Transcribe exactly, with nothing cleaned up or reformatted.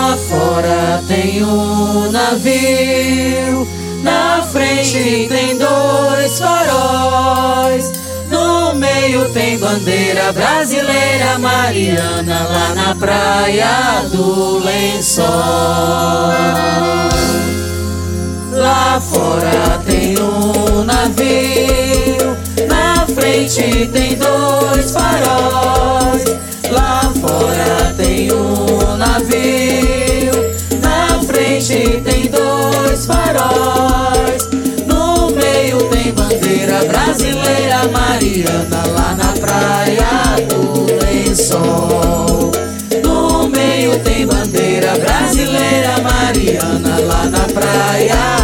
Lá fora tem um navio, na frente tem dois faróis, no meio tem bandeira brasileira mariana, lá na praia do Lençol. Lá fora tem um navio, na frente tem dois faróis. Lá fora tem um navio, na frente tem dois faróis, no meio tem bandeira brasileira mariana, lá na praia do Lençol. No meio tem bandeira brasileira mariana, lá na praia